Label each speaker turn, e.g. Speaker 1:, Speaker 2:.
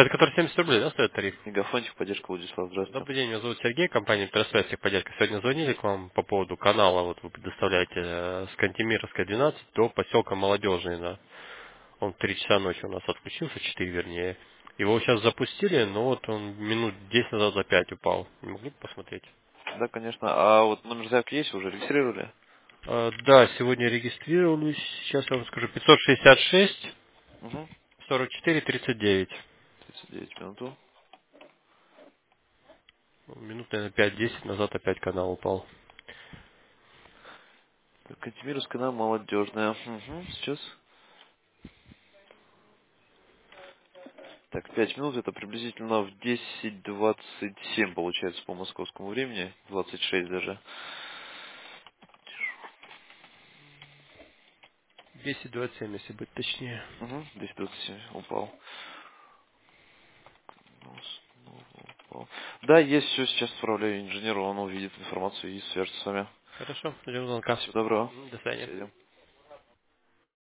Speaker 1: Это который 70 рублей, да, стоит тариф?
Speaker 2: Мегафончик, поддержка Владислав, здравствуйте.
Speaker 1: Добрый день, меня зовут Сергей, компания Пересвязь техподдержка. Сегодня звонили к вам по поводу канала, вот вы предоставляете с Кантемировской 12 до поселка Молодежный, да. Он в 3 часа ночи у нас отключился, 4 вернее. Его сейчас запустили, но вот он минут 10 назад за 5 упал. Не могли бы посмотреть?
Speaker 2: Да, конечно. А вот номер заявки есть, уже регистрировали?
Speaker 1: Да, сегодня регистрировались, сейчас я вам скажу, 566
Speaker 2: Угу.
Speaker 1: 44 39.
Speaker 2: 39 минут.
Speaker 1: Минут, наверное, 5-10 назад опять канал упал.
Speaker 2: Так, Кантемировская, она молодежная. Угу. Сейчас. Так, 5 минут, это приблизительно в 10:27 получается по московскому времени. 26 даже.
Speaker 1: 10:27, если быть точнее.
Speaker 2: Угу. 10:27 упал. Снова упал. Да, есть все, сейчас отправляю инженеру, он увидит информацию и свяжется с вами.
Speaker 1: Хорошо, ждем звонка.
Speaker 2: Всего доброго.
Speaker 1: До свидания.
Speaker 2: Связи.